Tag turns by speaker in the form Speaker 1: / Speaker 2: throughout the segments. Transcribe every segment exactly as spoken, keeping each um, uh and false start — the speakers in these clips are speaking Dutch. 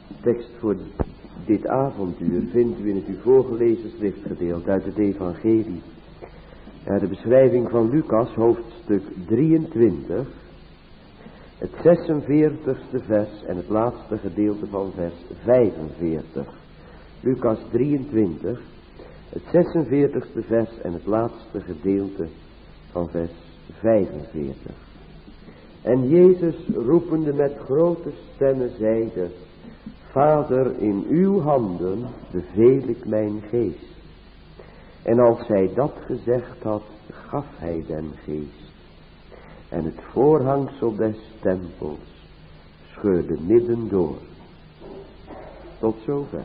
Speaker 1: Tekst voor dit avonduur vindt u in het u voorgelezen schriftgedeelte uit het evangelie. Uit de beschrijving van Lucas, hoofdstuk drieëntwintig, het zesenveertigste vers en het laatste gedeelte van vers vijfenveertig. Lucas drieëntwintig, het zesenveertigste vers en het laatste gedeelte van vers vijfenveertig. En Jezus roepende met grote stemmen zeide: Vader, in uw handen beveel ik mijn geest. En als hij dat gezegd had, gaf hij den geest. En het voorhangsel des tempels scheurde midden door. Tot zover.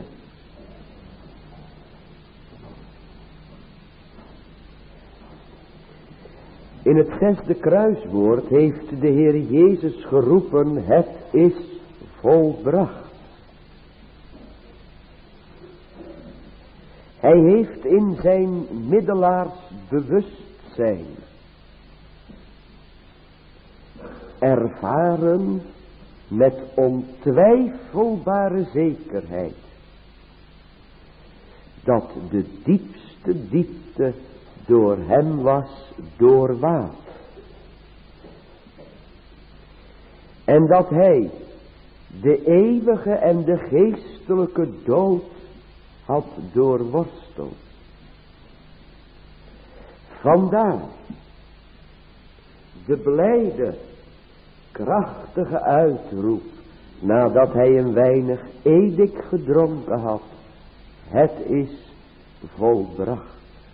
Speaker 1: In het zesde kruiswoord heeft de Heer Jezus geroepen: het is volbracht. Hij heeft in zijn middelaars bewustzijn ervaren met ontwijfelbare zekerheid dat de diepste diepte door hem was doorwaad. En dat hij de eeuwige en de geestelijke dood had doorworsteld. Vandaar de blijde, krachtige uitroep, nadat hij een weinig edik gedronken had: het is volbracht.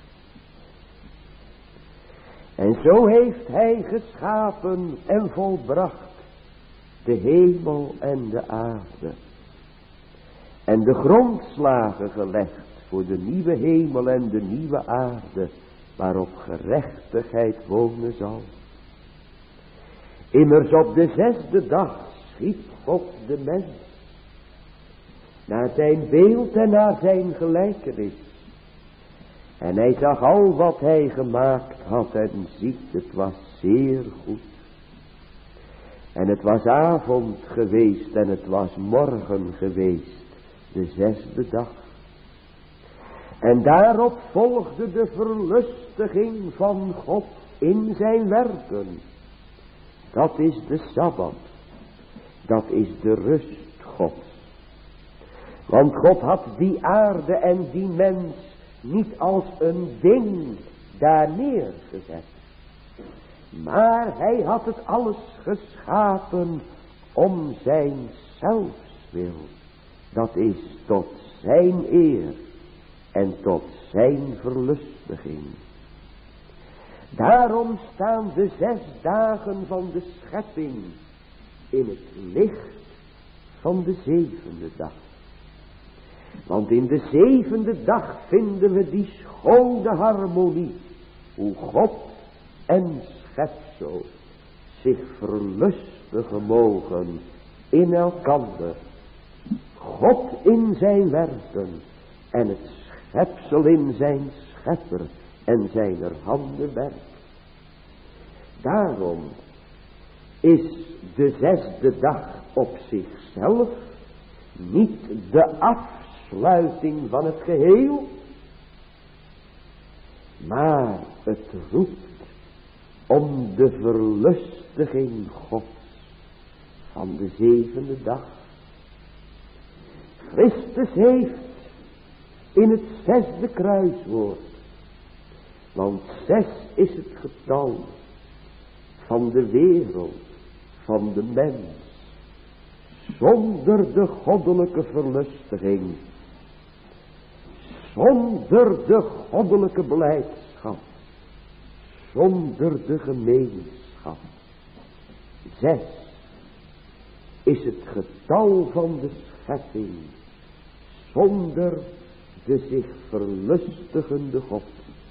Speaker 1: En zo heeft hij geschapen en volbracht de hemel en de aarde. En de grondslagen gelegd voor de nieuwe hemel en de nieuwe aarde, waarop gerechtigheid wonen zal. Immers op de zesde dag schiep God de mens, naar zijn beeld en naar zijn gelijkenis. En hij zag al wat hij gemaakt had en ziet, het was zeer goed. En het was avond geweest en het was morgen geweest, de zesde dag. En daarop volgde de verlustiging van God in zijn werken. Dat is de Sabbat. Dat is de rust Gods. Want God had die aarde en die mens niet als een ding daar neergezet. Maar hij had het alles geschapen om zijn zelfswil. Dat is tot zijn eer en tot zijn verlustiging. Daarom staan de zes dagen van de schepping in het licht van de zevende dag. Want in de zevende dag vinden we die schone harmonie, hoe God en schepsel zich verlustigen mogen in elkander. God in zijn werken en het schepsel in zijn schepper en zijn er handen werk. Daarom is de zesde dag op zichzelf niet de afsluiting van het geheel, maar het roept om de verlustiging Gods van de zevende dag. Christus heeft in het zesde kruiswoord, want zes is het getal van de wereld, van de mens, zonder de goddelijke verlustiging, zonder de goddelijke blijdschap, zonder de gemeenschap. Zes is het getal van de schepping, zonder de zich verlustigende God.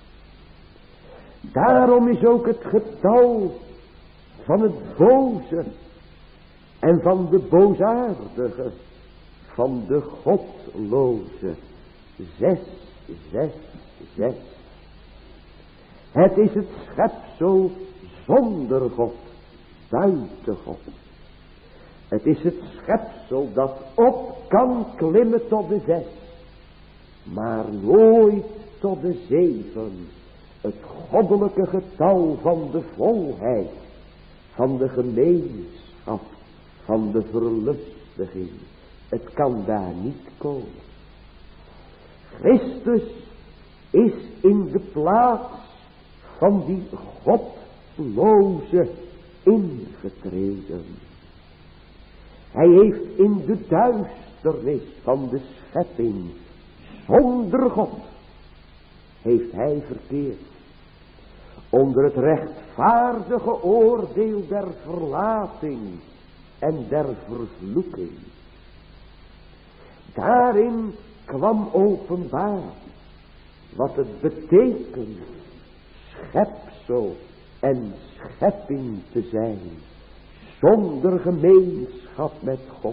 Speaker 1: Daarom is ook het getal van het boze en van de boosaardige, van de godloze. Zes, zes, zes. Het is het schepsel zonder God, buiten God. Het is het schepsel dat op kan klimmen tot de zes, maar nooit tot de zeven. Het goddelijke getal van de volheid, van de gemeenschap, van de verlustiging. Het kan daar niet komen. Christus is in de plaats van die godloze ingetreden. Hij heeft in de duisternis van de schepping, zonder God, heeft hij verkeerd. Onder het rechtvaardige oordeel der verlating en der vervloeking. Daarin kwam openbaar wat het betekent schepsel en schepping te zijn, zonder gemeenschap met God.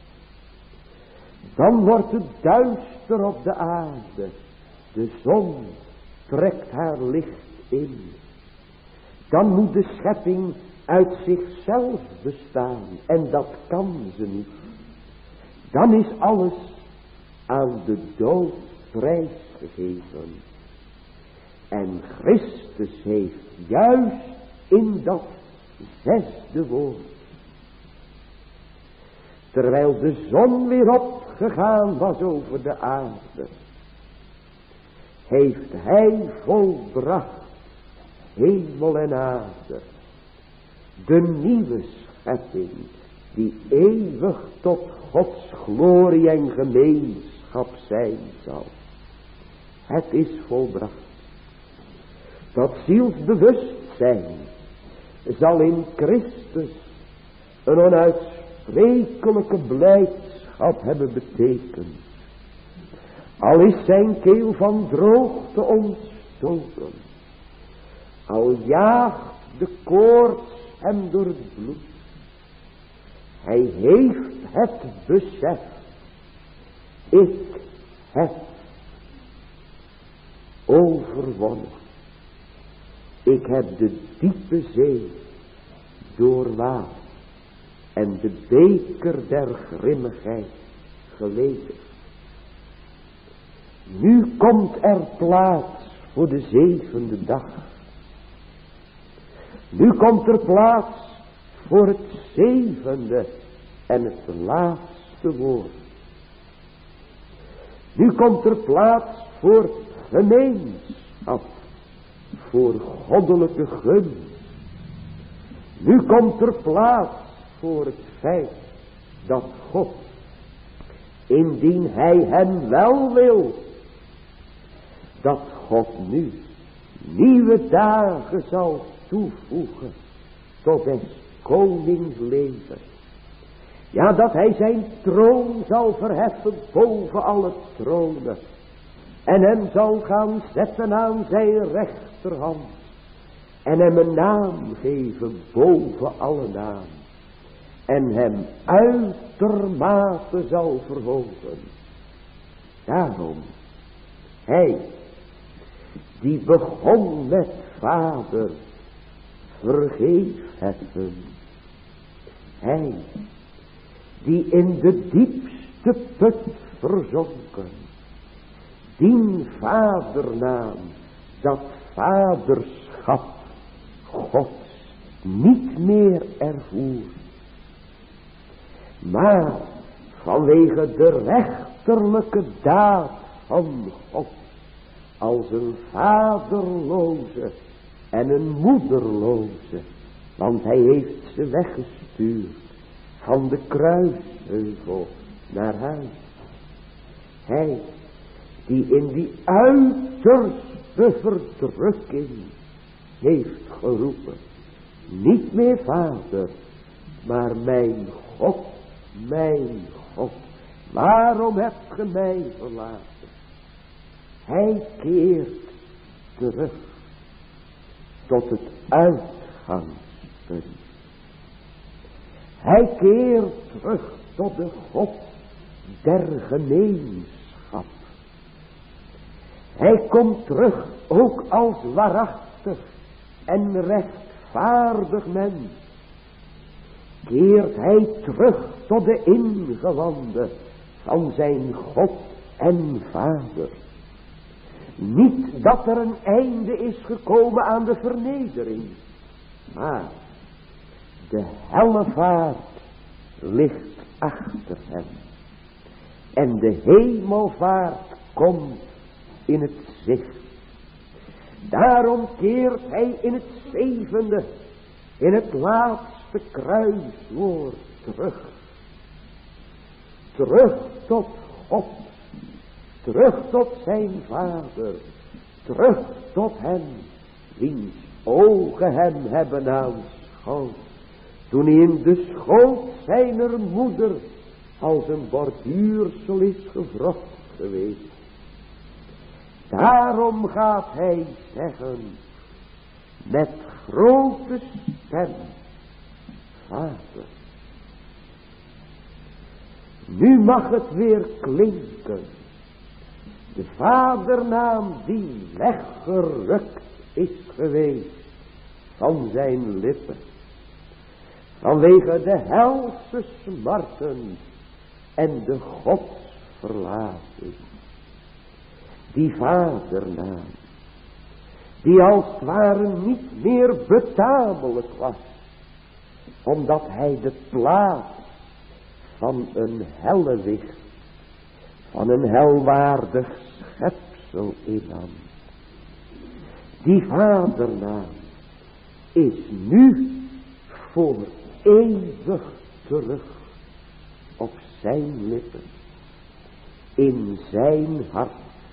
Speaker 1: Dan wordt het duister op de aarde, de zon trekt haar licht in. Dan moet de schepping uit zichzelf bestaan, en dat kan ze niet. Dan is alles aan de dood prijsgegeven. En Christus heeft juist in dat zesde woord, terwijl de zon weer opgegaan was over de aarde, heeft hij volbracht hemel en aarde, de nieuwe schepping die eeuwig tot Gods glorie en gemeenschap zijn zal. Het is volbracht. Dat zielsbewustzijn zal in Christus een onuitsprekelijke blijdschap hebben betekend. Al is zijn keel van droogte ontstoken, al jaagt de koorts hem door het bloed, hij heeft het besef, ik heb overwonnen. Ik heb de diepe zee doorwaad en de beker der grimmigheid geleden. Nu komt er plaats voor de zevende dag. Nu komt er plaats voor het zevende en het laatste woord. Nu komt er plaats voor gemeenschap, voor goddelijke gunst. Nu komt er plaats voor het feit dat God, indien hij hem wel wil, dat God nu nieuwe dagen zal toevoegen tot des konings leven. Ja, dat hij zijn troon zal verheffen boven alle tronen. En hem zal gaan zetten aan zijn rechterhand. En hem een naam geven boven alle naam. En hem uitermate zal verhogen. Daarom, hij die begon met Vader, vergeef het hem. Hij die in de diepste put verzonken, dien vadernaam, dat vaderschap Gods niet meer ervoer, maar vanwege de rechterlijke daad van God als een vaderloze en een moederloze, want hij heeft ze weggestuurd van de kruisheuvel naar huis. Hij die in die uiterste verdrukking heeft geroepen, niet meer Vader, maar mijn God, mijn God, waarom hebt ge mij verlaten? Hij keert terug tot het uitgangspunt. Hij keert terug tot de God der gemeenschap. Hij komt terug ook als waarachtig en rechtvaardig mens. Keert hij terug tot de ingewanden van zijn God en Vader. Niet dat er een einde is gekomen aan de vernedering, maar de hellevaart ligt achter hem. En de hemelvaart komt in het zicht. Daarom keert hij in het zevende, in het laatste kruiswoord terug. Terug tot God. Terug tot zijn Vader. Terug tot hem, wiens ogen hem hebben aanschouwd. Toen hij in de schoot zijner moeder als een borduursel is gevrocht geweest. Daarom gaat hij zeggen met grote stem: Vader. Nu mag het weer klinken. De vadernaam die weggerukt is geweest van zijn lippen. Vanwege de helse smarten en de godsverlating. Die vadernaam, die als het ware niet meer betamelijk was, omdat hij de plaats van een hellewicht, van een helwaardig schepsel innam. Die vadernaam is nu voor eeuwig terug op zijn lippen, in zijn hart.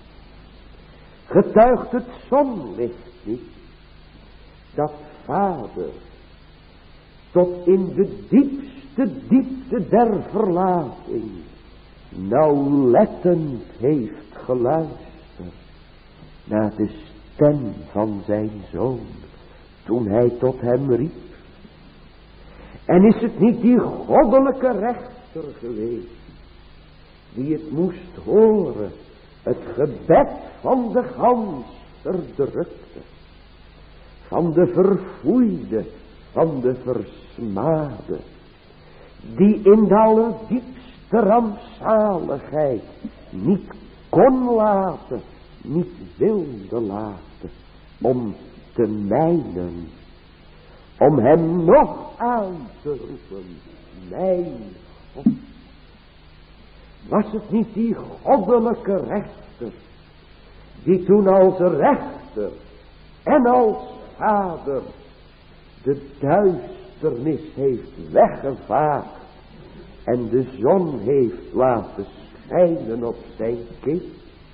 Speaker 1: Getuigt het zonlicht niet, dat Vader tot in de diepste diepte der verlating nauwlettend heeft geluisterd naar de stem van zijn zoon, toen hij tot hem riep. En is het niet die goddelijke rechter geweest, die het moest horen, het gebed van de gans verdrukte, van de verfoeide, van de versmade, die in de allerdiepste rampzaligheid niet kon laten, niet wilde laten, om te mijnen, om hem nog aan te roepen: mijn God. Was het niet die goddelijke rechter, die toen als rechter en als vader de duisternis heeft weggevaagd en de zon heeft laten schijnen op zijn kind?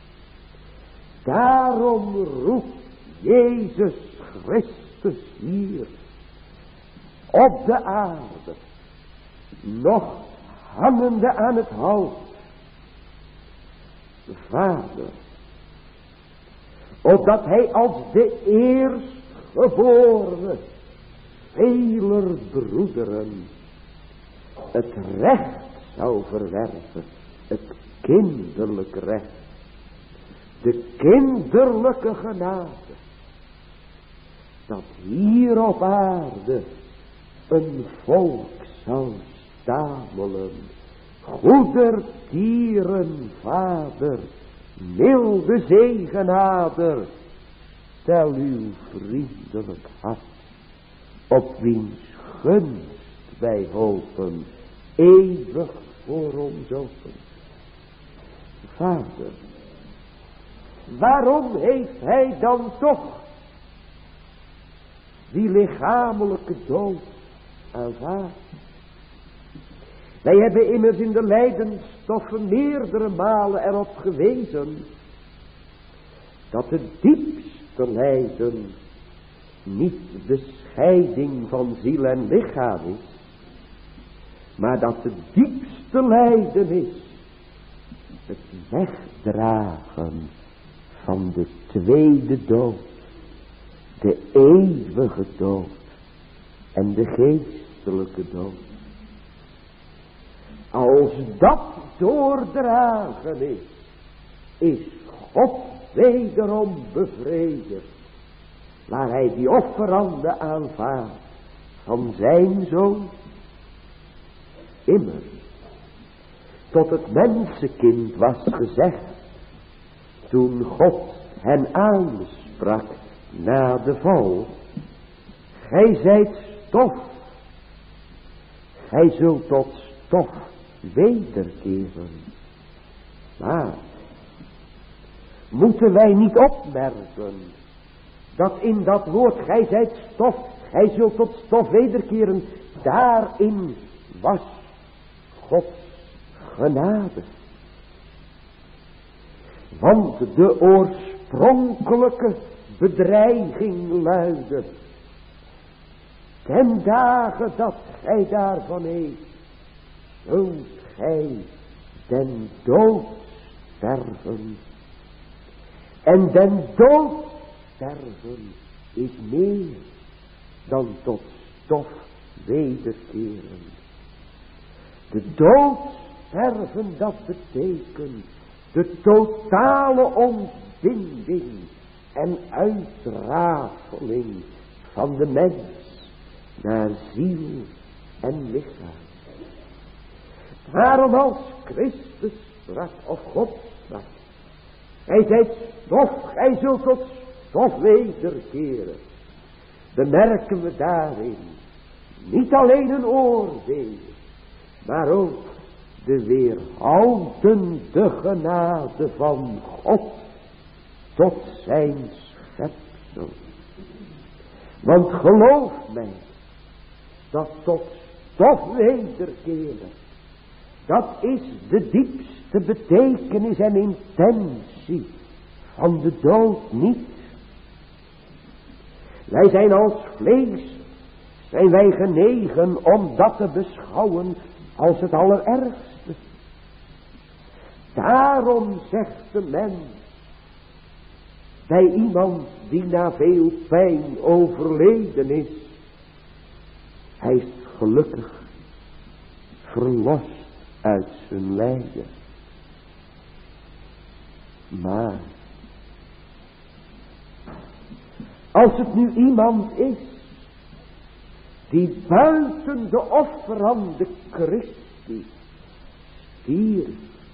Speaker 1: Daarom roept Jezus Christus hier op de aarde, nog hangende aan het hout: Vader, opdat hij als de eerstgeborene veler broederen het recht zou verwerven, het kinderlijk recht, de kinderlijke genade, dat hier op aarde een volk zou stamelen: goedertieren, Vader, milde zegenader, stel uw vriendelijk hart, op wiens gunst wij hopen, eeuwig voor ons open. Vader, waarom heeft hij dan toch die lichamelijke dood aanvaard? Wij hebben immers in de lijdenstoffen meerdere malen erop gewezen dat het diepste lijden niet de scheiding van ziel en lichaam is, maar dat het diepste lijden is het wegdragen van de tweede dood, de eeuwige dood en de geestelijke dood. Als dat doordragen is, is God wederom bevredigd, waar hij die offerande aanvaardt van zijn zoon. Immers, tot het mensenkind was gezegd, toen God hen aansprak na de val. Gij zijt stof, gij zult tot stof wederkeren. Maar moeten wij niet opmerken dat in dat woord gij zijt stof, gij zult tot stof wederkeren, daarin was Gods genade. Want de oorspronkelijke bedreiging luidde: ten dagen dat gij daarvan eet, zult gij den dood sterven. En den dood sterven is meer dan tot stof wederkeren. De dood sterven, dat betekent de totale ontbinding en uitrafeling van de mens naar ziel en lichaam. Daarom als Christus sprak, of God sprak: gij zijt stof, gij zult tot stof wederkeren, bemerken we daarin niet alleen een oordeel, maar ook de weerhoudende genade van God tot zijn schepsel. Want geloof mij, dat tot stof wederkeren, dat is de diepste betekenis en intentie van de dood niet. Wij zijn als vlees, zijn wij genegen om dat te beschouwen als het allerergste. Daarom zegt de mens bij iemand die na veel pijn overleden is: hij is gelukkig verlost uit zijn lijden. Maar als het nu iemand is die buiten de offerande Christi stierf,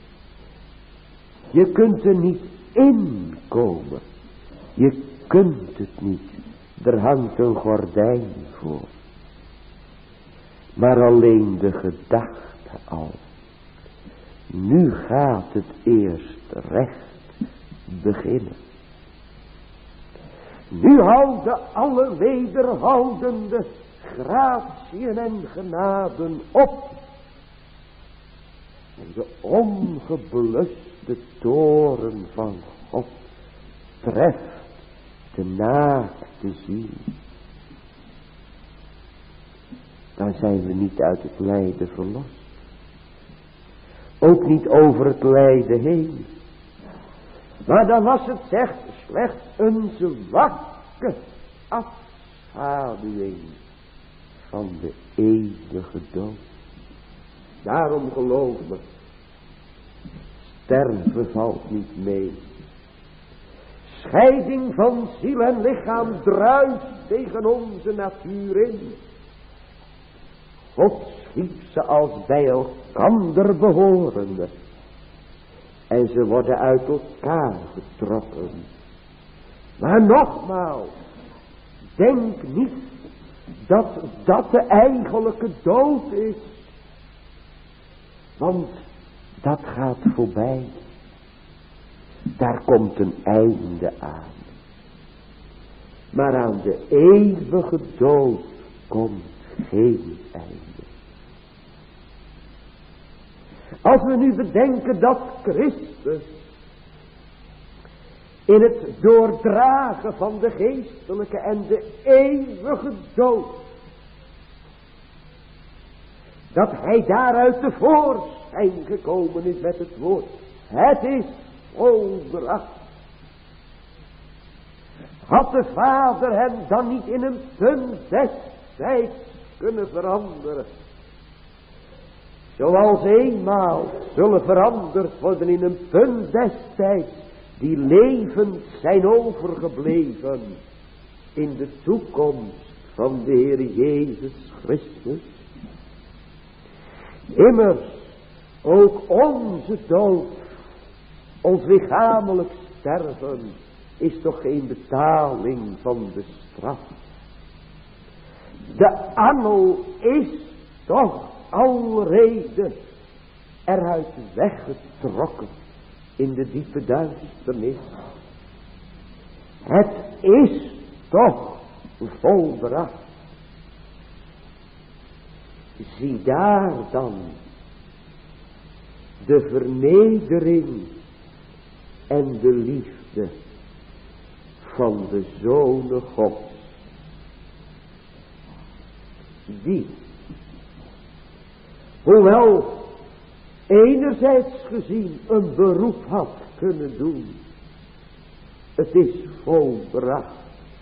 Speaker 1: je kunt er niet inkomen. Je kunt het niet. Er hangt een gordijn voor. Maar alleen de gedachte al. Nu gaat het eerst recht beginnen. Nu houden alle wederhoudende gratieën en genaden op. En de ongebluste toren van God treft de naakte ziel. Dan zijn we niet uit het lijden verlost. Ook niet over het lijden heen. Maar dan was het, zegt, slechts een zwakke afschaduwing van de eeuwige dood. Daarom geloof me, sterven valt niet mee. Scheiding van ziel en lichaam druist tegen onze natuur in. God schiep ze als bij elkander behorende. En ze worden uit elkaar getrokken. Maar nogmaals, denk niet dat dat de eigenlijke dood is. Want dat gaat voorbij. Daar komt een einde aan. Maar aan de eeuwige dood komt geen einde. Als we nu bedenken dat Christus in het doordragen van de geestelijke en de eeuwige dood, dat hij daaruit tevoorschijn gekomen is met het woord: het is volbracht. Had de Vader hem dan niet in een punt destijds kunnen veranderen, zoals eenmaal zullen veranderd worden in een punt destijds die levend zijn overgebleven in de toekomst van de Heer Jezus Christus? Immers, Ook onze dood, ons lichamelijk sterven, is toch geen betaling van de straf. De angel is toch alrede eruit weggetrokken in de diepe duisternis. Het is toch volbracht. Zie daar dan de vernedering en de liefde van de Zonen Gods. Die, hoewel enerzijds gezien een beroep had kunnen doen, het is volbracht.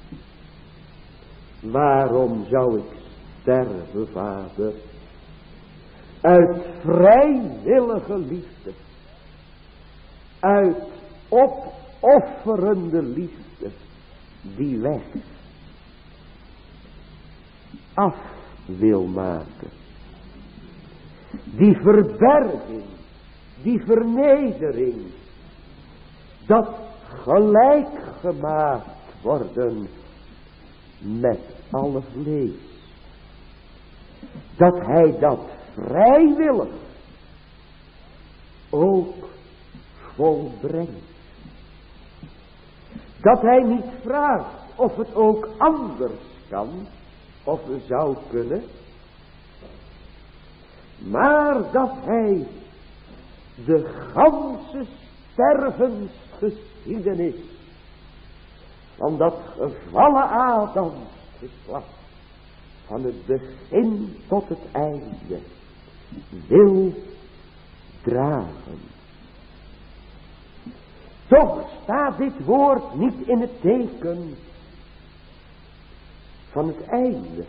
Speaker 1: Waarom zou ik sterven, Vader? Uit vrijwillige liefde, uit opofferende liefde, die weg af wil maken. Die verberging, die vernedering, dat gelijk gemaakt worden met alle vlees. Dat hij dat vrijwillig ook volbrengt. Dat hij niet vraagt of het ook anders kan, of zou kunnen. Maar dat hij de ganse stervensgeschiedenis van dat gevallen Adam geslacht, van het begin tot het einde, wil dragen. Toch staat dit woord niet in het teken van het einde.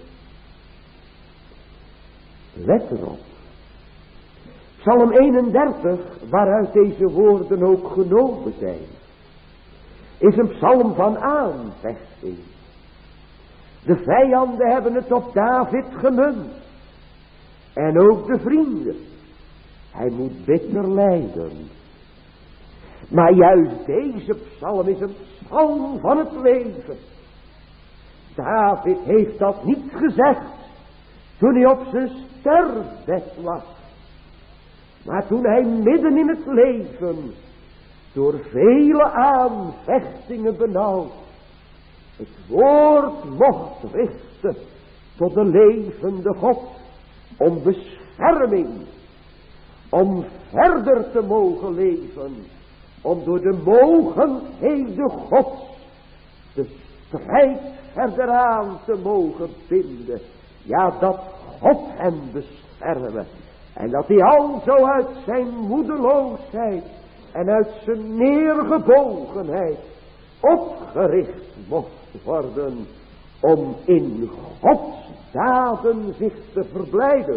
Speaker 1: Let erop. Psalm eenendertig, waaruit deze woorden ook genomen zijn, is een psalm van aanvechting. De vijanden hebben het op David gemunt. En ook de vrienden. Hij moet bitter lijden. Maar juist deze psalm is een psalm van het leven. David heeft dat niet gezegd toen hij op zijn sterfbed lag. Maar toen hij midden in het leven, door vele aanvechtingen benauwd, het woord mocht richten tot de levende God, om bescherming, om verder te mogen leven, om door de mogendheden Gods de strijd verder aan te mogen binden. Ja, dat God hem beschermen. En dat hij al zo uit zijn moedeloosheid en uit zijn neergebogenheid opgericht mocht worden om in Gods daden zich te verblijden.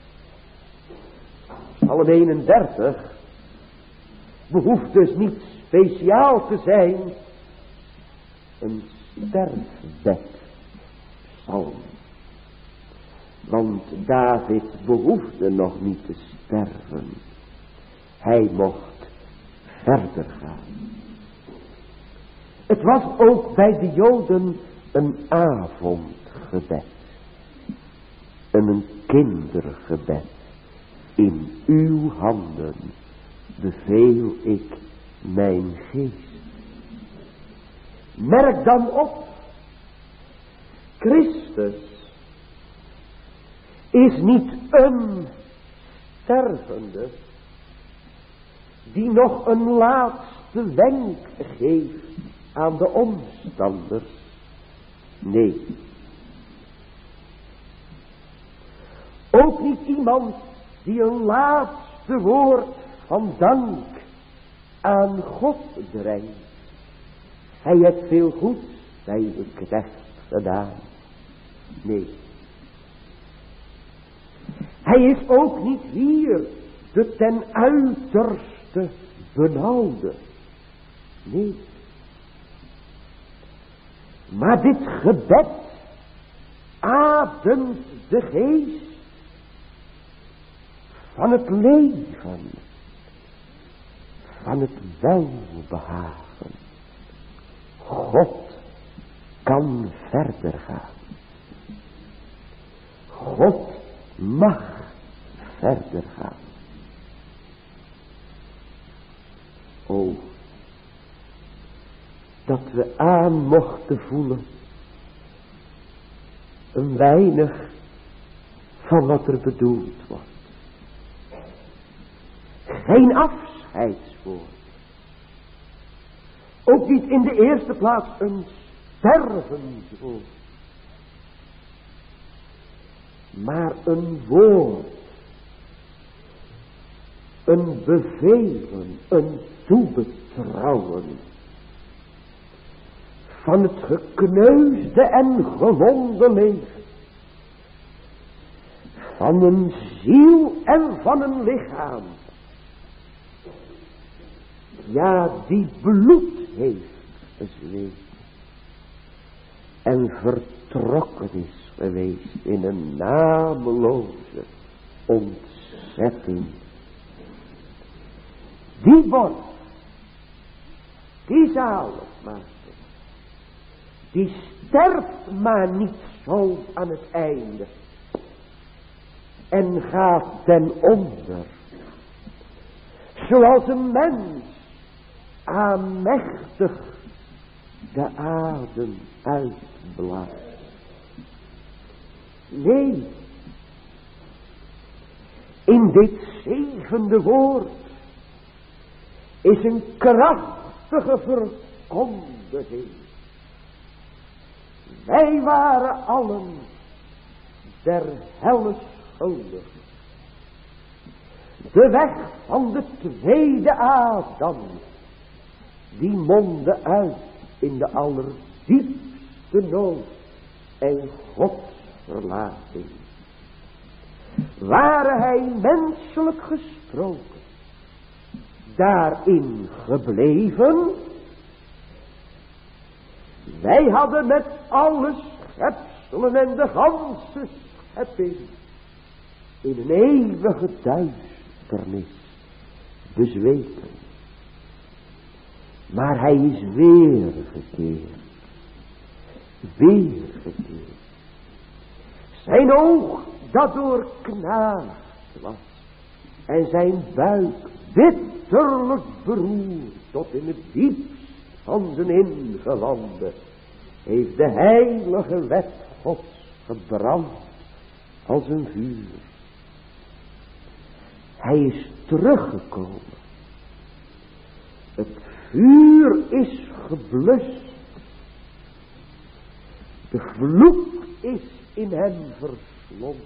Speaker 1: Psalm eenendertig behoeft dus niet speciaal te zijn een sterfbed psalm. Want David behoefde nog niet te sterven. Hij mocht verder gaan. Het was ook bij de Joden een avondgebed. En een kindergebed. In uw handen beveel ik mijn geest. Merk dan op. Christus is niet een stervende die nog een laatste wenk geeft aan de omstanders. Nee. Ook niet iemand die een laatste woord van dank aan God brengt. Hij heeft veel goeds bij de knecht gedaan. Nee. Hij is ook niet hier de ten uiterste benauwde. Nee. Maar dit gebed ademt de geest van het leven, van het welbehagen. God kan verder gaan. God mag verder gaan. O, dat we aan mochten voelen een weinig van wat er bedoeld wordt. Geen afscheidswoord. Ook niet in de eerste plaats een stervenswoord. Maar een woord. Een bevelen, een toebetrouwen. Van het gekneusde en gewonde leven. Van een ziel en van een lichaam. Ja, die bloed heeft gezweet. En vertrokken is geweest in een nameloze ontzetting. Die borg, die zaligmaker, die sterft maar niet zo aan het einde. En gaat ten onder. Zoals een mens aanmächtig de adem uitblaast. Nee, in dit zevende woord is een krachtige verkondiging. Wij waren allen der helle schuldig. De weg van de tweede Adam, die mondde uit in de allerdiepste nood en godsverlating. Ware hij menselijk gesproken, daarin gebleven, wij hadden met alle schepselen en de ganse schepping in een eeuwige duisternis bezweken. Maar hij is weergekeerd. Weergekeerd. Zijn oog dat doorknaagd was. En zijn buik bitterlijk beroerd tot in het diepst van zijn ingewanden. Heeft de heilige wet Gods gebrand als een vuur. Hij is teruggekomen. Het vuur is geblust. De vloek is in hem verslonden.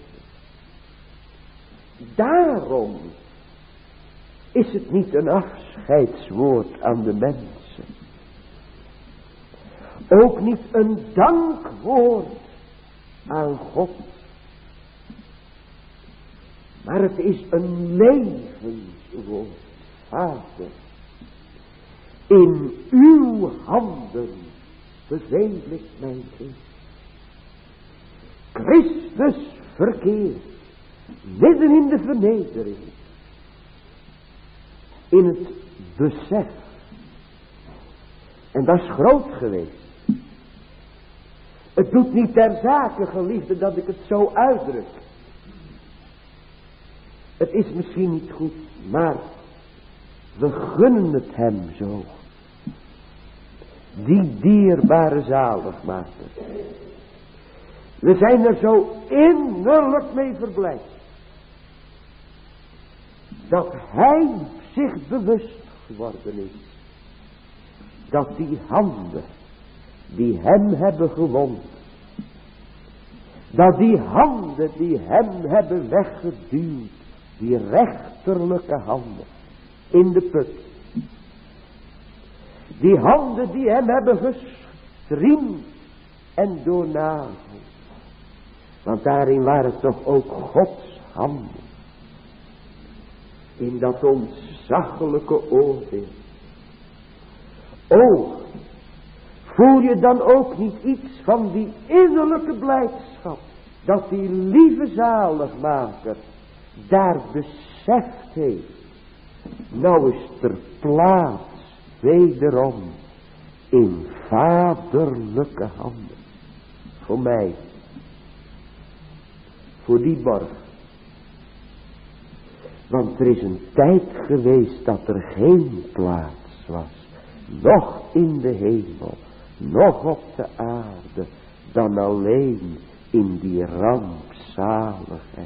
Speaker 1: Daarom is het niet een afscheidswoord aan de mensen. Ook niet een dankwoord aan God. Maar het is een levenswoord. Vader, in uw handen beveel ik mijn geest. Christus verkeert midden in de vernedering. In het besef. En dat is groot geweest. Het doet niet ter zake, geliefde, dat ik het zo uitdruk. Het is misschien niet goed, maar we gunnen het hem zo. Die dierbare zaligmaker. We zijn er zo innerlijk mee verblijd. Dat hij zich bewust geworden is. Dat die handen die hem hebben gewond. Dat die handen die hem hebben weggeduwd. Die rechterlijke handen in de put. Die handen die hem hebben gestriemd en doornageld. Want daarin waren toch ook Gods handen. In dat ontzaglijke oordeel. O, voel je dan ook niet iets van die innerlijke blijdschap. Dat die lieve zaligmaker daar beseft heeft, nou is ter plaats wederom in vaderlijke handen. Voor mij. Voor die borg. Want er is een tijd geweest dat er geen plaats was. Nog in de hemel. Nog op de aarde. Dan alleen in die rampzaligheid.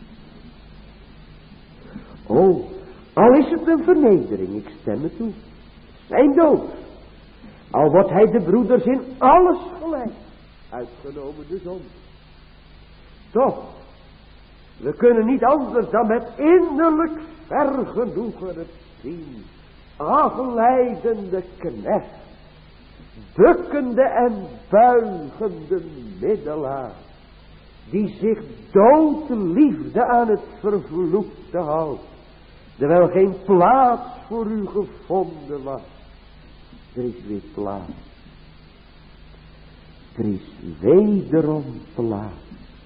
Speaker 1: Oh, al is het een vernedering, ik stem het toe. Zijn dood. Al wordt hij de broeders in alles gelijk. Uitgenomen de zon. Toch, we kunnen niet anders dan met innerlijk vergenoegen het zien. Afleidende knecht. Bukkende en buigende middelaar. Die zich doodliefde aan het vervloekte houdt. Terwijl geen plaats voor u gevonden was. Er is weer plaats. Er is wederom plaats.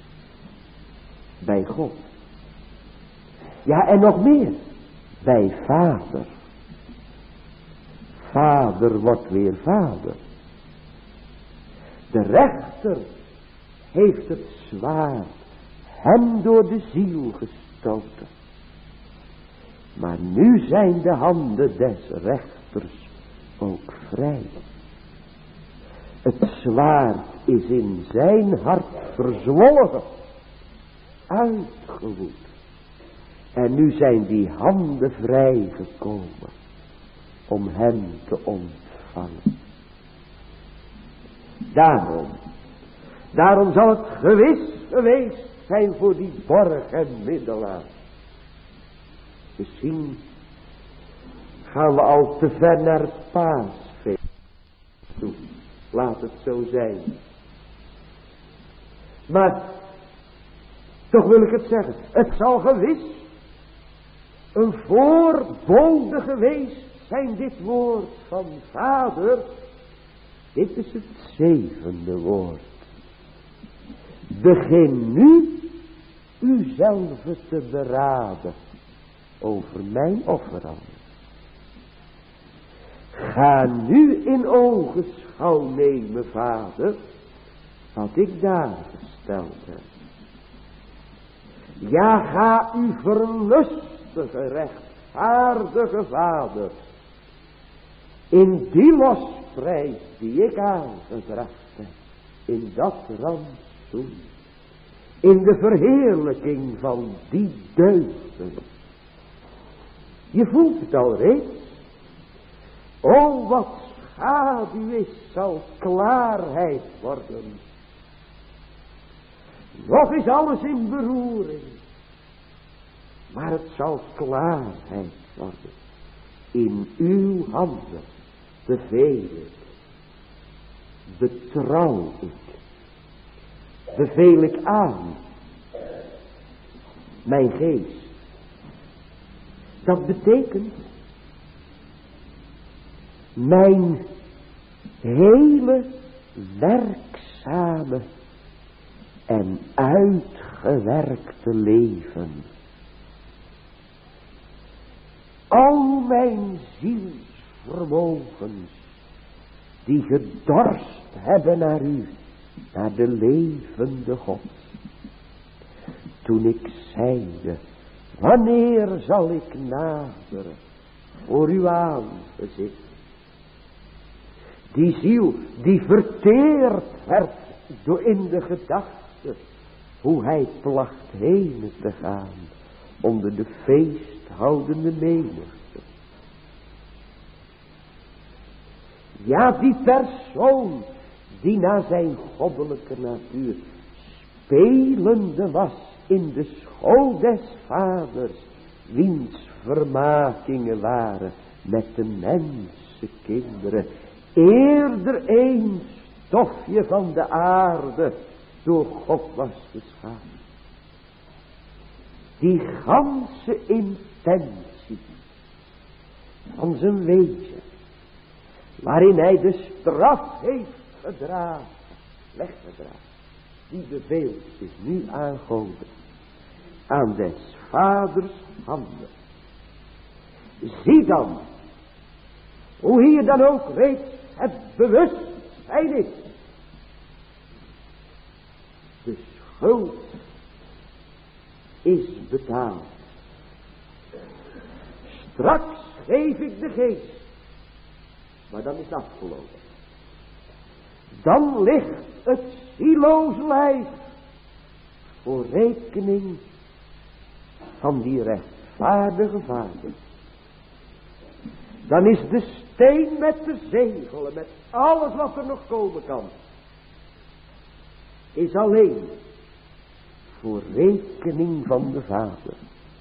Speaker 1: Bij God. Ja, en nog meer. Bij Vader. Vader wordt weer Vader. De rechter heeft het zwaard hem door de ziel gestoten. Maar nu zijn de handen des rechters ook vrij. Het zwaard is in zijn hart verzwolgen, uitgewoed. En nu zijn die handen vrijgekomen om hem te ontvangen. Daarom, daarom zal het gewis geweest zijn voor die borg en middelaar. Misschien gaan we al te ver naar het paasfeest toe. Laat het zo zijn. Maar toch wil ik het zeggen. Het zal gewis een voorbode geweest zijn, dit woord van Vader. Dit is het zevende woord. Begin nu uzelf te beraden over mijn offeranden. Ga nu in ogenschouw nemen, Vader, wat ik daar gesteld heb. Ja, ga u verlustige, rechtvaardige Vader, in die losprijs die ik aangebracht heb, in dat rantsoen, in de verheerlijking van die deugden. Je voelt het al reeds. O, wat schaduw is, zal klaarheid worden. Nog is alles in beroering, maar het zal klaarheid worden. In uw handen beveel ik, betrouw ik, beveel ik aan mijn geest. Dat betekent mijn hele werkzame en uitgewerkte leven. Al mijn zielsvermogens die gedorst hebben naar u, naar de levende God. Toen ik zeide, wanneer zal ik naderen voor uw aangezicht? Die ziel die verteerd werd door in de gedachte hoe hij placht heen te gaan onder de feesthoudende menigte. Ja, die persoon die naar zijn goddelijke natuur spelende was in de school des vaders, wiens vermakingen waren met de mensenkinderen, eerder een stofje van de aarde door God was geschapen. Die ganse intentie van zijn wezen, waarin hij de straf heeft gedragen, weggedragen, die beveeld is nu aangehouden aan des vaders handen. Zie dan, hoe hier dan ook reeds het bewustzijn is. De schuld is betaald. Straks geef ik de geest, maar dan is het afgelopen. Dan ligt het zieloze lijf voor rekening van die rechtvaardige vader. Dan is de steen met de zegelen, met alles wat er nog komen kan, is alleen voor rekening van de vader.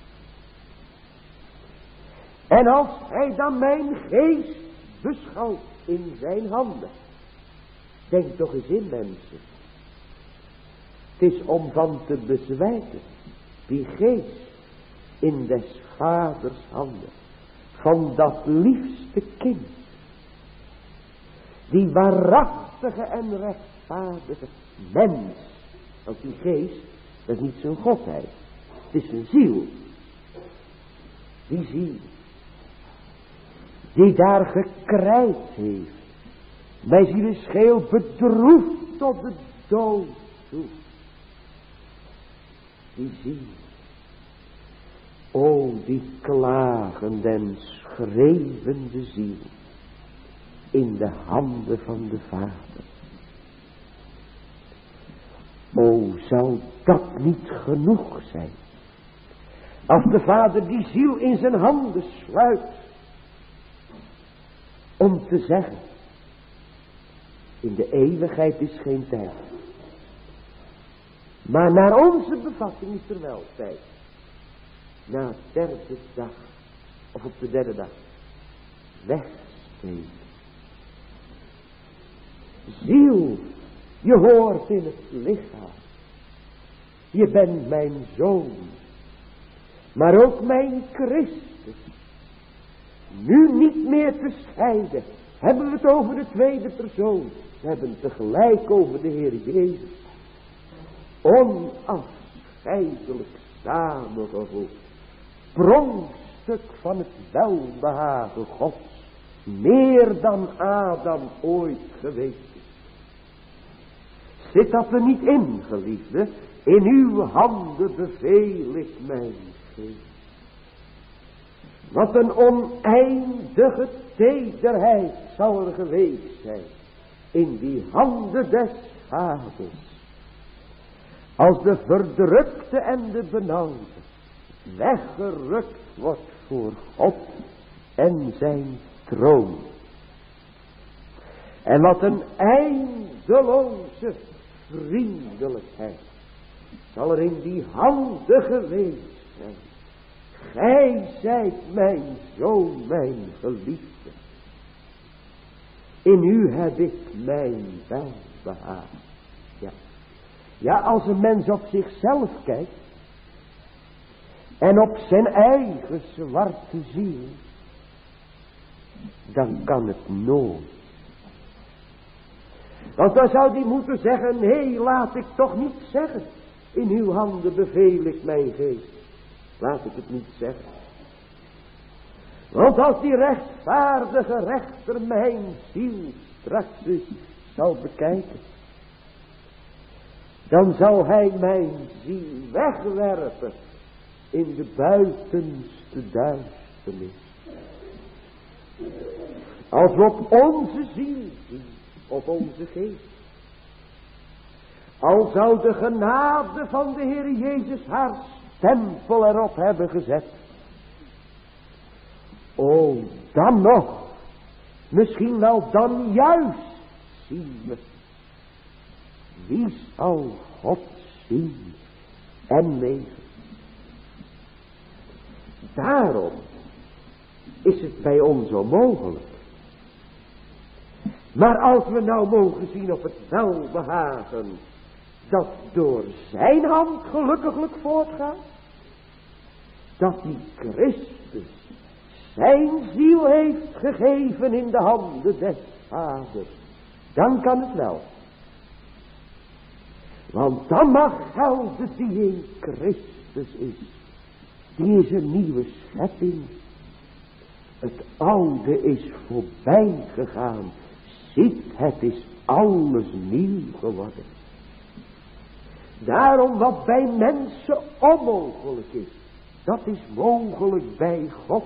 Speaker 1: En als hij dan mijn geest beschouwt in zijn handen. Denk toch eens in, mensen. Het is om van te bezwijken. Die geest in des vaders handen. Van dat liefste kind. Die waarachtige en rechtvaardige mens. Want die geest, dat is niet zijn godheid. Het is zijn ziel. Die ziel. Die daar gekrijt heeft. Mijn ziel is geheel bedroefd tot de dood toe. Die ziel. O, die klagende en schreeuwende ziel. In de handen van de Vader. O, zal dat niet genoeg zijn? Als de Vader die ziel in zijn handen sluit. Om te zeggen. In de eeuwigheid is geen tijd. Maar naar onze bevatting is er wel tijd. Na de derde dag. Of op de derde dag. Wegsteken. Ziel. Je hoort in het lichaam. Je bent mijn zoon. Maar ook mijn Christus. Nu niet meer te scheiden. Hebben we het over de tweede persoon. We hebben het tegelijk over de Heer Jezus. Onafscheidelijk samengevoegd. Pronkstuk van het welbehagen Gods. Meer dan Adam ooit geweest is. Zit dat er niet in, geliefde? In uw handen beveel ik mijn geest. Wat een oneindige tederheid zal er geweest zijn. In die handen des vaders. Als de verdrukte en de benauwde weggerukt wordt voor God en zijn troon. En wat een eindeloze vriendelijkheid zal er in die handen geweest zijn. Gij zijt mijn zoon, mijn geliefde. In u heb ik mijn welbehagen. Ja. Ja, als een mens op zichzelf kijkt. En op zijn eigen zwarte ziel. Dan kan het nooit. Want dan zou die moeten zeggen. Nee, laat ik toch niet zeggen. In uw handen beveel ik mijn geest. Laat ik het niet zeggen. Want als die rechtvaardige rechter mijn ziel straks eens zal bekijken. Dan zal hij mijn ziel wegwerpen in de buitenste duisternis. Als we op onze ziel zien, op onze geest. Al zou de genade van de Heer Jezus haar stempel erop hebben gezet. O, dan nog. Misschien wel dan juist zien we. Wie zal God zien en leven? Daarom is het bij ons onmogelijk. Maar als we nou mogen zien op het welbehagen dat door zijn hand gelukkiglijk voortgaat. Dat die Christus zijn ziel heeft gegeven in de handen des Vaders. Dan kan het wel. Want dan mag gelden die in Christus is. Die is een nieuwe schepping. Het oude is voorbij gegaan. Ziet, het is alles nieuw geworden. Daarom wat bij mensen onmogelijk is, dat is mogelijk bij God.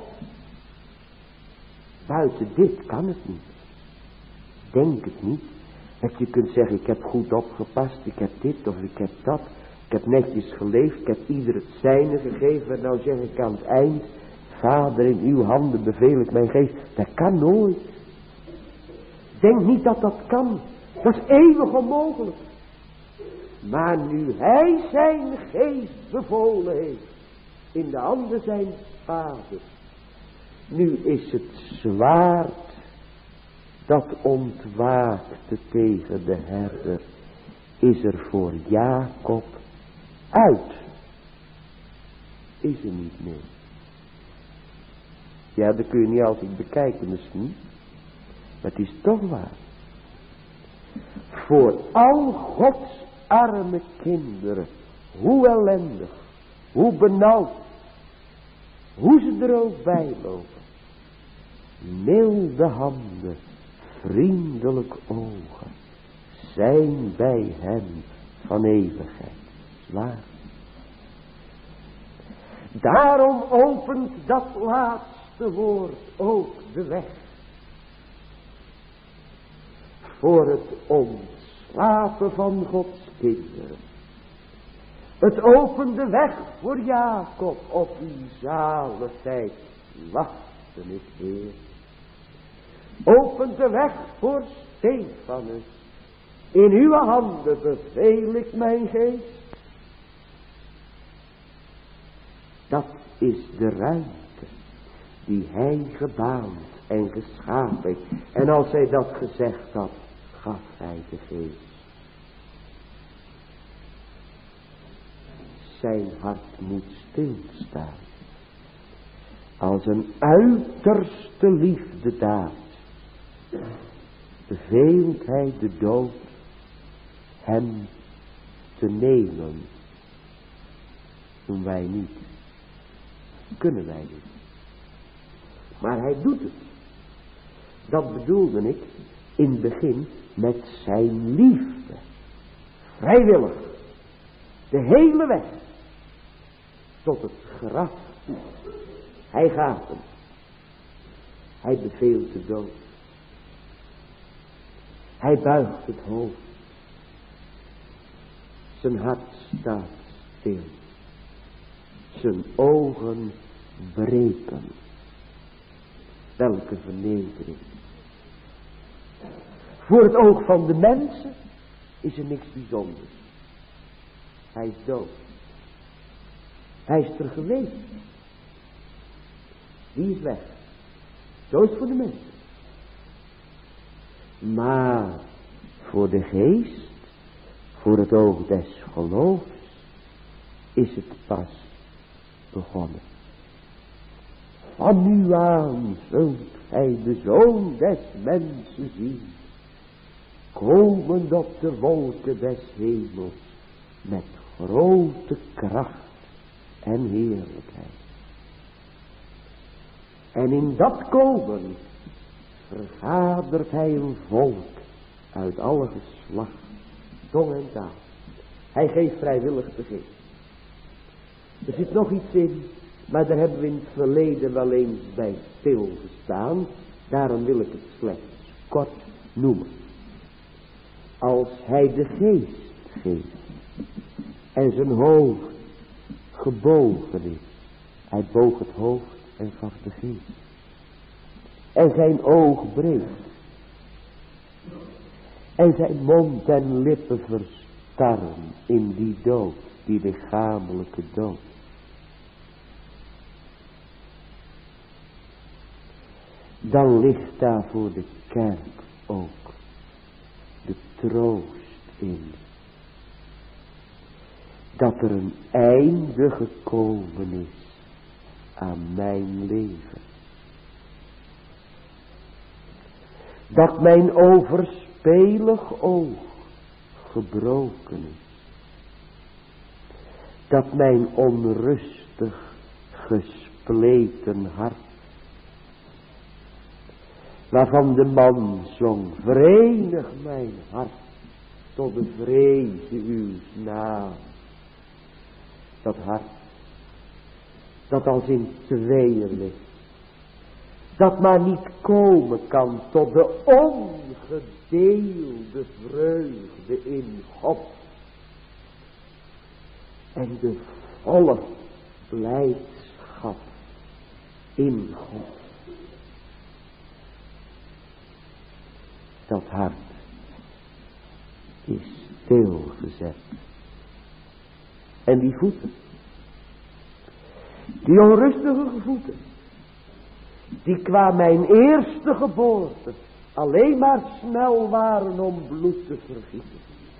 Speaker 1: Buiten dit kan het niet. Denk het niet. Dat je kunt zeggen, ik heb goed opgepast, ik heb dit of ik heb dat. Ik heb netjes geleefd, ik heb ieder het zijne gegeven. En nou zeg ik aan het eind, Vader, in uw handen beveel ik mijn geest. Dat kan nooit. Denk niet dat dat kan. Dat is eeuwig onmogelijk. Maar nu hij zijn geest bevolen heeft, in de handen zijn Vader. Nu is het zwaard dat ontwaakte tegen de herder, is er voor Jacob uit. Is er niet meer. Ja, dat kun je niet altijd bekijken misschien. Maar het is toch waar. Voor al Gods arme kinderen, hoe ellendig, hoe benauwd, hoe ze er ook bij lopen. Milde handen, vriendelijk ogen, zijn bij hem van eeuwigheid. Waar? Daarom opent dat laatste woord ook de weg voor het ontslapen van Gods kinderen. Het opent de weg voor Jacob, op die zaligheid wachten ik, Heer. Opent de weg voor Stefanus. In uw handen beveel ik mijn geest. Dat is de ruimte die hij gebaand en geschapen heeft. En als hij dat gezegd had, gaf hij de geest. Zijn hart moet stilstaan. Als een uiterste liefdedaad beveelt hij de dood hem te nemen. Doen wij niet. Kunnen wij niet. Maar hij doet het. Dat bedoelde ik in het begin met zijn liefde. Vrijwillig. De hele weg. Tot het graf. Hij gaat hem. Hij beveelt de dood. Hij buigt het hoofd. Zijn hart staat stil. Zijn ogen breken. Welke vernedering. Voor het oog van de mensen is er niks bijzonders. Hij is dood. Hij is er geweest. Die is weg. Zo is het voor de mensen. Maar voor de geest, voor het oog des geloofs, is het pas begonnen. Van nu aan zult gij de Zoon des mensen zien, komend op de wolken des hemels, met grote kracht en heerlijkheid. En in dat komen vergadert hij een volk uit alle geslacht, tong en taal. Hij geeft vrijwillig te geven. Er zit nog iets in, maar daar hebben we in het verleden wel eens bij stilgestaan. Daarom wil ik het slechts kort noemen. Als hij de geest geeft en zijn hoofd gebogen is. Hij boog het hoofd en gaf de geest. En zijn oog breekt. En zijn mond en lippen verstarren in die dood, die lichamelijke dood. Dan ligt daar voor de kerk ook de troost in. Dat er een einde gekomen is aan mijn leven. Dat mijn overspelig oog gebroken is. Dat mijn onrustig gespleten hart. Waarvan de man zong, verenig mijn hart tot de vreze uws naam. Dat hart, dat als in tweeën ligt. Dat maar niet komen kan tot de ongedeelde vreugde in God. En de volle blijdschap in God. Dat hart is stilgezet. En die voeten, die onrustige voeten, die qua mijn eerste geboorte alleen maar snel waren om bloed te vergieten.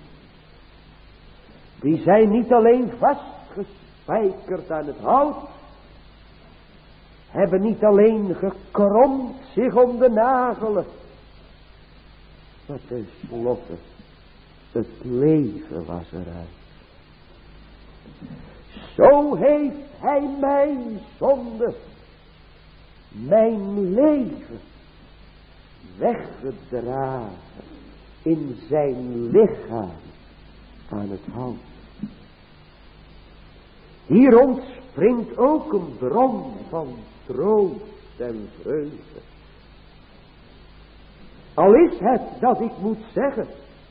Speaker 1: Die zijn niet alleen vastgespijkerd aan het hout, hebben niet alleen gekromd zich om de nagelen, maar tenslotte het leven was eruit. Zo heeft hij mijn zonde, mijn leven weggedragen in zijn lichaam aan het hout. Hier ontspringt ook een bron van troost en vreugde. Al is het dat ik moet zeggen,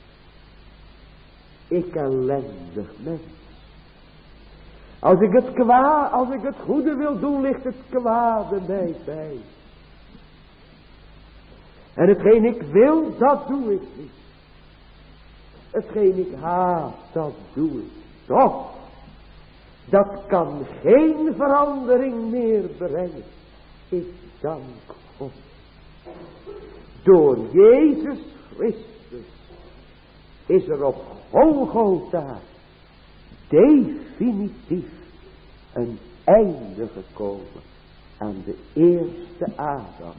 Speaker 1: ik ellendig mens. Als ik het kwa, als ik het goede wil doen, ligt het kwade mij bij. En hetgeen ik wil, dat doe ik niet. Hetgeen ik haat, dat doe ik toch. Dat kan geen verandering meer brengen. Ik dank God. Door Jezus Christus is er op Golgotha definitief een einde gekomen aan de eerste Adam.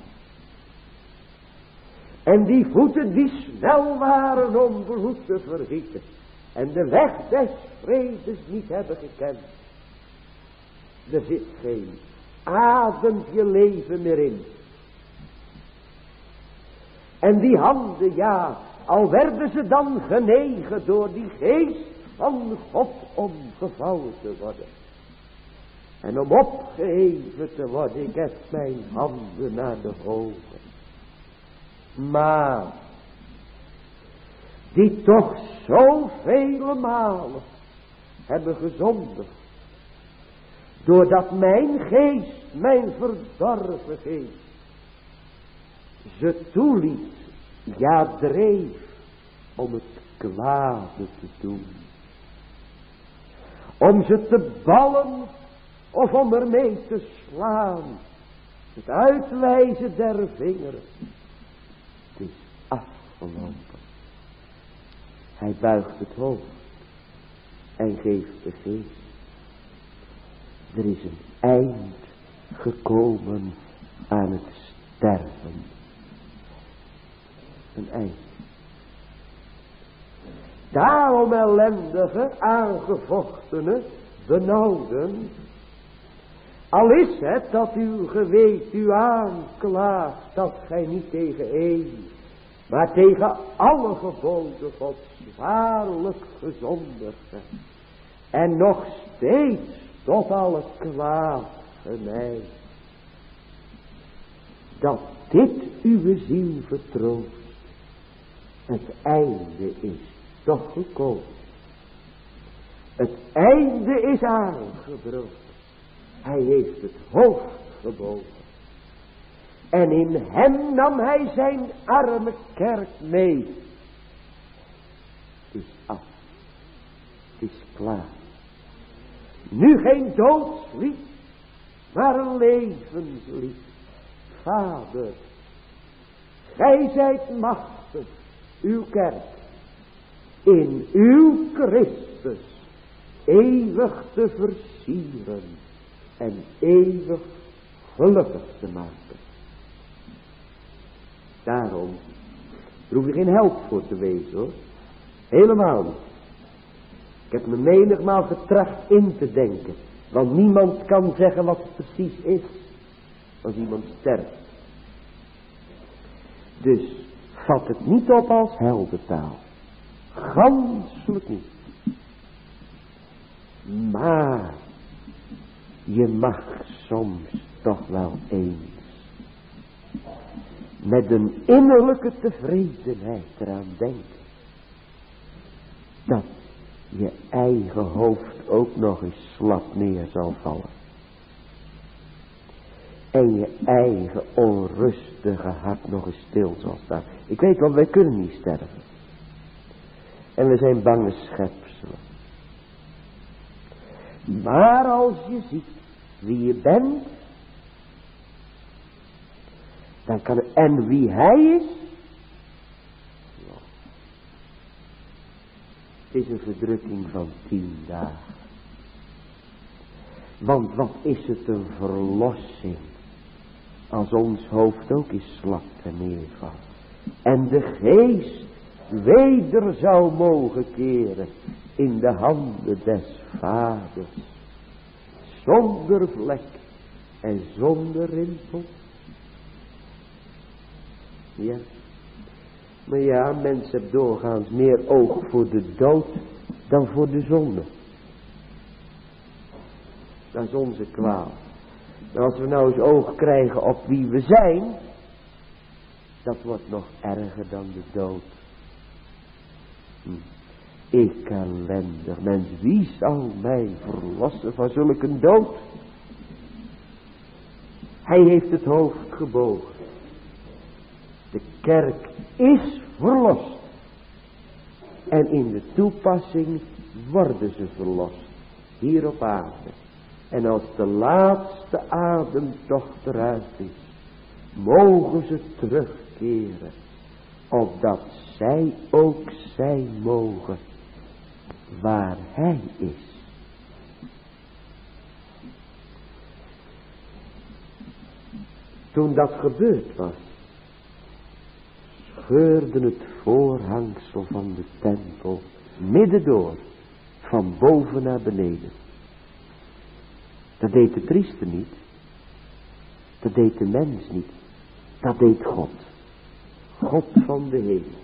Speaker 1: En die voeten die snel waren om bloed te vergieten en de weg des vredes niet hebben gekend. Er zit geen adempje leven meer in. En die handen, ja, al werden ze dan genegen door die geest van God om gevouwen te worden. En om opgeheven te worden, ik heb mijn handen naar de hogen. Maar, die toch zoveel malen hebben gezondigd. Doordat mijn geest, mijn verdorven geest, ze toeliet, ja dreef, om het kwade te doen. Om ze te ballen of om ermee te slaan. Het uitwijzen der vingeren. Het is afgelopen. Hij buigt het hoofd en geeft de geest. Er is een eind gekomen aan het sterven. Een eind. Daarom ellendige, aangevochtene, benauwden. Al is het dat uw geweten u aanklaagt dat gij niet tegen één, maar tegen alle geboden Gods zwaarlijk gezondigd hebt. En nog steeds tot alle kwaad geneigd. Dat dit uw ziel vertroost. Het einde is toch gekomen. Het einde is aangebroken. Hij heeft het hoofd gebogen. En in hem nam hij zijn arme kerk mee. Het is af. Het is klaar. Nu geen doodslied, maar een levenslied. Vader, gij zijt machtig, uw kerk, in uw Christus, eeuwig te versieren en eeuwig gelukkig te maken. Daarom, er hoef je geen held voor te wezen hoor, helemaal niet. Ik heb me menigmaal getracht in te denken Want niemand kan zeggen wat het precies is als iemand sterft. Dus vat het niet op als heldertaal. Ganselijk niet. Maar je mag soms toch wel eens met een innerlijke tevredenheid eraan denken dat je eigen hoofd ook nog eens slap neer zal vallen. En je eigen onrustige hart nog eens stil zal staan. Ik weet wel, wij kunnen niet sterven. En we zijn bange schepselen. Maar als je ziet wie je bent, dan kan het, en wie hij is, ja, het is een verdrukking van tien dagen. Want wat is het een verlossing als ons hoofd ook is slap en neervalt. En de geest weder zou mogen keren in de handen des vaders. Zonder vlek en zonder rimpel. Ja. Maar ja, mensen hebben doorgaans meer oog voor de dood dan voor de zonde. Dat is onze kwaal. Maar als we nou eens oog krijgen op wie we zijn, dat wordt nog erger dan de dood. Hm. Ik ellendig mens, wie zal mij verlossen van zulke dood? Hij heeft het hoofd gebogen. De kerk is verlost. En in de toepassing worden ze verlost. Hier op aarde. En als de laatste ademtocht eruit is, mogen ze terugkeren. Opdat zij ook zijn mogen waar hij is. Toen dat gebeurd was, scheurde het voorhangsel van de tempel midden door, van boven naar beneden. Dat deed de priester niet. Dat deed de mens niet. Dat deed God. God van de hemel.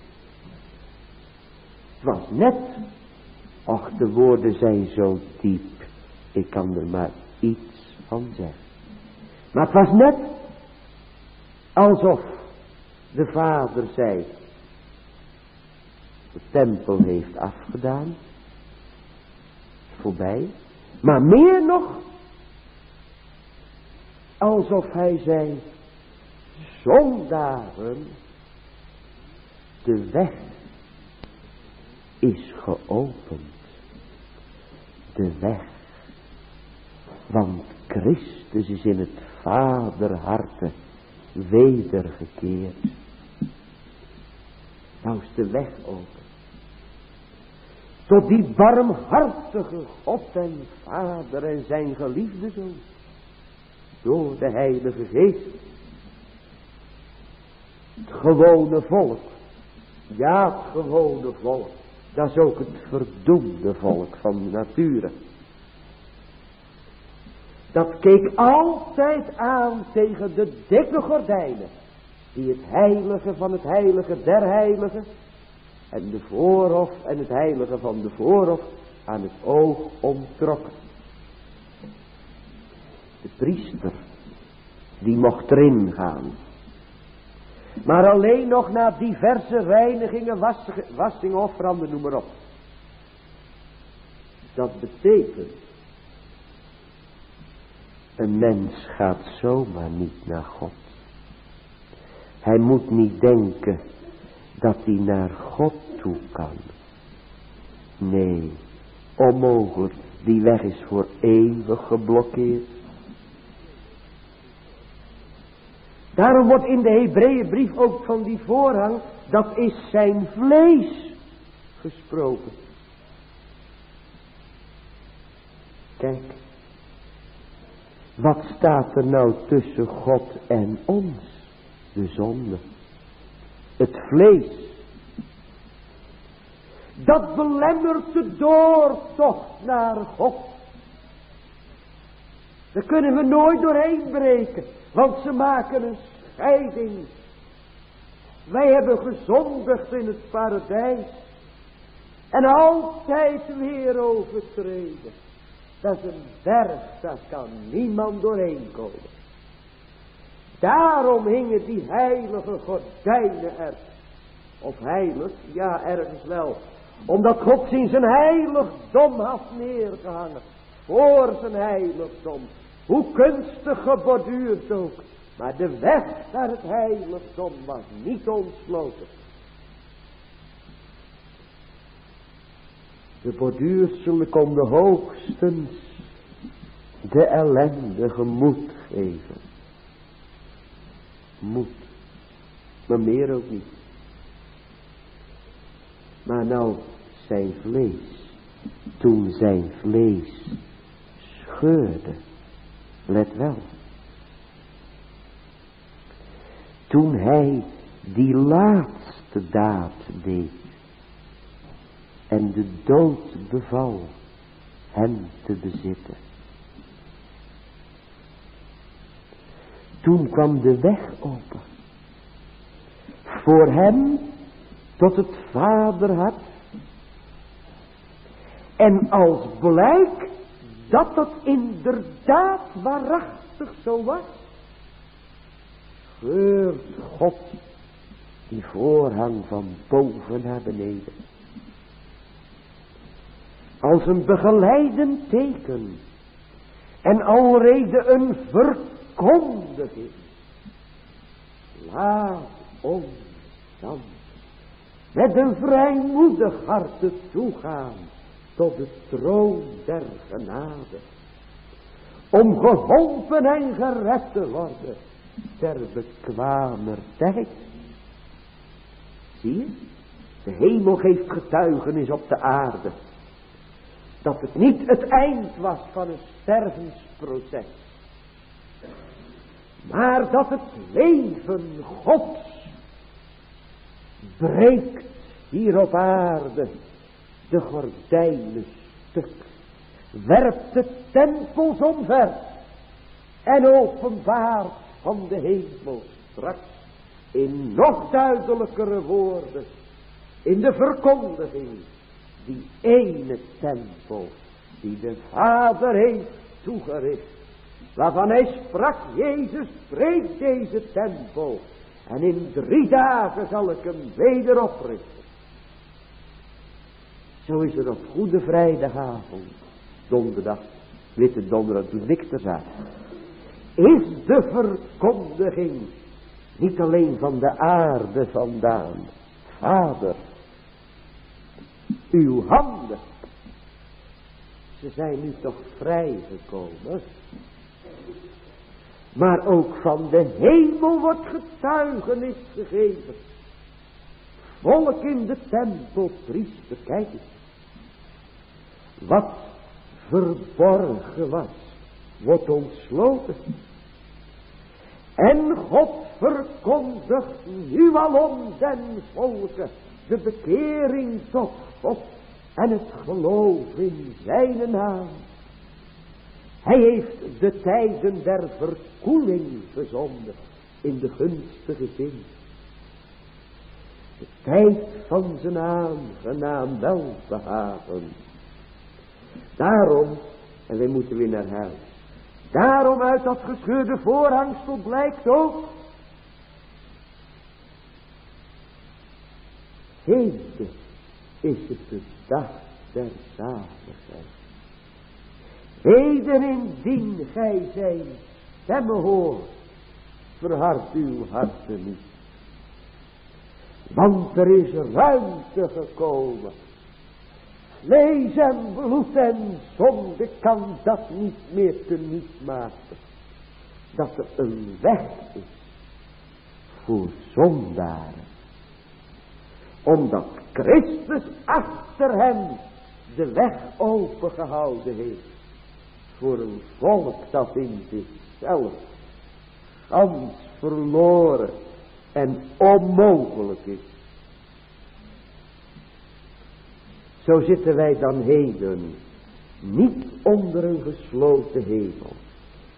Speaker 1: Het was net, och, de woorden zijn zo diep, ik kan er maar iets van zeggen. Maar het was net alsof de vader zei, de tempel heeft afgedaan, voorbij, maar meer nog, alsof hij zei, zondaren, de weg is geopend. De weg. Want Christus is in het vaderharte wedergekeerd. Nou is de weg open. Tot die barmhartige God en Vader en zijn geliefde Zoon. Door de Heilige Geest. Het gewone volk. Ja, het gewone volk. Dat is ook het verdoemde volk van de nature. Dat keek altijd aan tegen de dikke gordijnen. Die het heilige van het heilige der heiligen. En de voorhof en het heilige van de voorhof aan het oog omtrokken. De priester, die mocht erin gaan. Maar alleen nog na diverse reinigingen, wassingen, offeranden, noem maar op. Dat betekent, een mens gaat zomaar niet naar God. Hij moet niet denken dat hij naar God toe kan. Nee, onmogelijk, die weg is voor eeuwig geblokkeerd. Daarom wordt in de Hebreeënbrief ook van die voorhang, dat is zijn vlees, gesproken. Kijk, wat staat er nou tussen God en ons? De zonde. Het vlees. Dat belemmert de doortocht naar God. Daar kunnen we nooit doorheen breken. Want ze maken een scheiding. Wij hebben gezondigd in het paradijs. En altijd weer overtreden. Dat is een berg, daar kan niemand doorheen komen. Daarom hingen die heilige gordijnen er. Of heilig, ja ergens wel. Omdat God in zijn heiligdom had neergehangen. Voor zijn heiligdom. Hoe kunstig geborduurd ook. Maar de weg naar het heiligdom was niet ontsloten. De borduurselen konden hoogstens de ellendige moed geven. Moed. Maar meer ook niet. Maar nou zijn vlees. Toen zijn vlees scheurde. Let wel. Toen hij die laatste daad deed. En de dood beval hem te bezitten. Toen kwam de weg open. Voor hem tot het vaderhart. En als blijk dat het inderdaad waarachtig zo was. Scheurt God die voorhang van boven naar beneden. Als een begeleidend teken. En alrede een verkondiging. Laat ons dan met een vrijmoedig harte toegaan tot de troon der genade. Om geholpen en gered te worden ter bekwamer tijd. Zie je? De hemel geeft getuigenis op de aarde. Dat het niet het eind was van een stervensproces. Maar dat het leven Gods breekt hier op aarde de gordijnen stuk. Werpt de tempels omver. En openbaart van de hemel straks in nog duidelijkere woorden. In de verkondiging. Die ene tempel die de Vader heeft toegericht. Waarvan hij sprak, Jezus spreekt deze tempel. En in drie dagen zal ik hem weder oprichten. Zo is er op Goede Vrijdagavond, donderdag, witte donderdag toen ik er zat. Is de verkondiging niet alleen van de aarde vandaan. Vader, uw handen, ze zijn nu toch vrijgekomen. Maar ook van de hemel wordt getuigenis gegeven. Volk in de tempel, priester, kijk eens. Wat verborgen was, wordt ontsloten. En God verkondigt nu alom den volken de bekering tot God en het geloof in zijn naam. Hij heeft de tijden der verkoeling gezonden in de gunstige zin. De tijd van zijn aangenaam welbehagen. Daarom, en wij moeten weer naar huis. Daarom uit dat gescheurde voorhangsel blijkt ook. Heden is het de dag der zaligheid. Heden indien gij zijn stemmen hoort, verhard uw harten niet. Want er is ruimte gekomen. Vlees en bloed en zonde kan dat niet meer teniet maken. Dat er een weg is voor zondaren. Omdat Christus achter hem de weg opengehouden heeft. Voor een volk dat in zichzelf gans verloren en onmogelijk is. Zo zitten wij dan heden niet onder een gesloten hemel.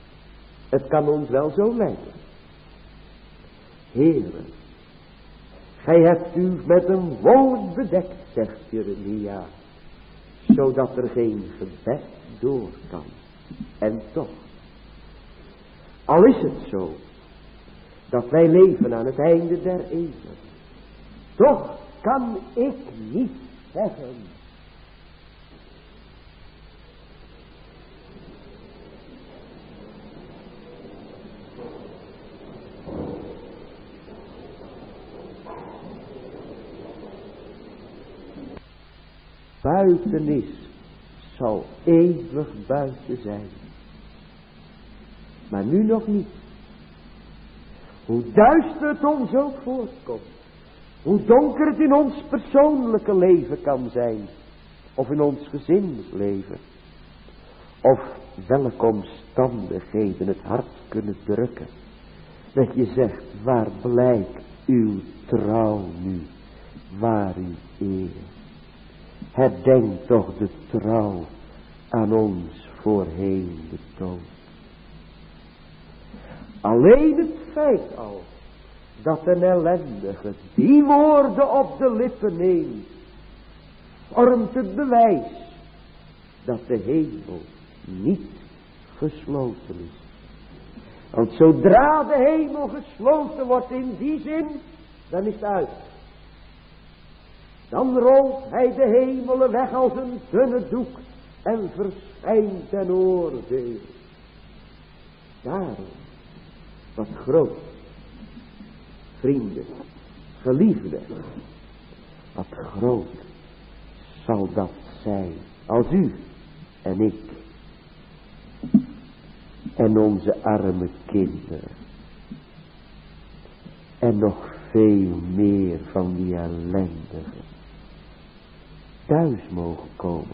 Speaker 1: Het kan ons wel zo lijken. Heere, gij hebt u met een wolk bedekt, zegt Jeremia, zodat er geen gebed door kan. En toch, al is het zo, dat wij leven aan het einde der eeuwen, toch kan ik niet zeggen, buiten is, zal eeuwig buiten zijn. Maar nu nog niet. Hoe duister het ons ook voorkomt. Hoe donker het in ons persoonlijke leven kan zijn. Of in ons gezinsleven. Of welke omstandigheden het hart kunnen drukken. Dat je zegt, waar blijkt uw trouw nu? Waar uw eer? Herdenk toch de trouw aan ons voorheen betoond. Alleen het feit al dat een ellendige die woorden op de lippen neemt, vormt het bewijs dat de hemel niet gesloten is. Want zodra de hemel gesloten wordt in die zin, dan is het uit. Dan rolt hij de hemelen weg als een dunne doek en verschijnt ten oordeel. Daarom, wat groot, vrienden, geliefden, wat groot zal dat zijn als u en ik en onze arme kinderen en nog veel meer van die ellendigen thuis mogen komen.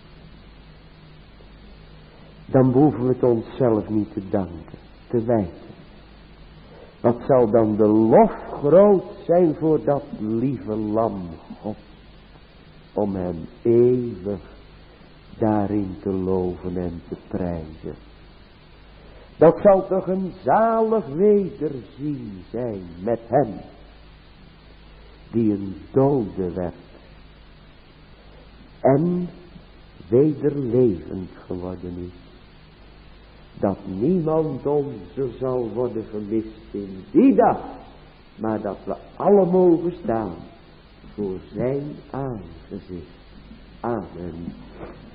Speaker 1: Dan behoeven we het onszelf niet te danken, te wijten. Wat zal dan de lof groot zijn voor dat lieve lam God, om hem eeuwig daarin te loven en te prijzen. Dat zal toch een zalig wederzien zijn met hem, die een dode werd en wederlevend geworden is. Dat niemand onze zal worden gemist in die dag, maar dat we alle mogen staan voor zijn aangezicht. Amen.